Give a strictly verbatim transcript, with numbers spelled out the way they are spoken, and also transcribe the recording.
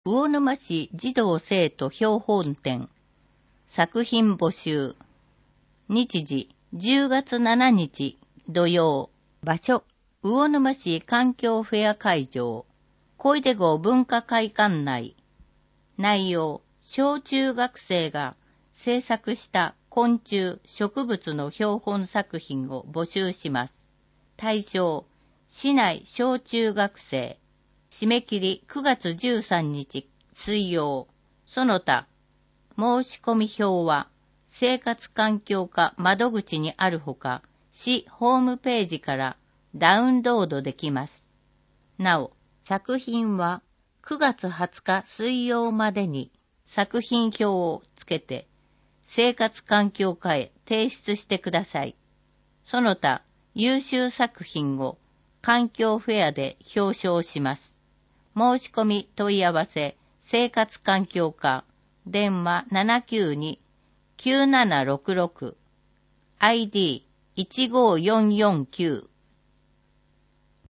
魚沼市児童生徒標本展作品募集。日時じゅうがつしちにち土曜。場所魚沼市環境フェア会場。小出郷文化会館内。内容小中学生が制作した昆虫植物の標本作品を募集します。対象市内小中学生。締め切りくがつじゅうさんにち水曜。その他、申し込み表は生活環境課窓口にあるほか、市ホームページからダウンロードできます。なお、作品はくがつはつか水曜までに作品表をつけて生活環境課へ提出してください。その他、優秀作品を環境フェアで表彰します。申し込み問い合わせ生活環境課電話 ななきゅうに きゅうななろくろく アイディーいちごよんよんきゅう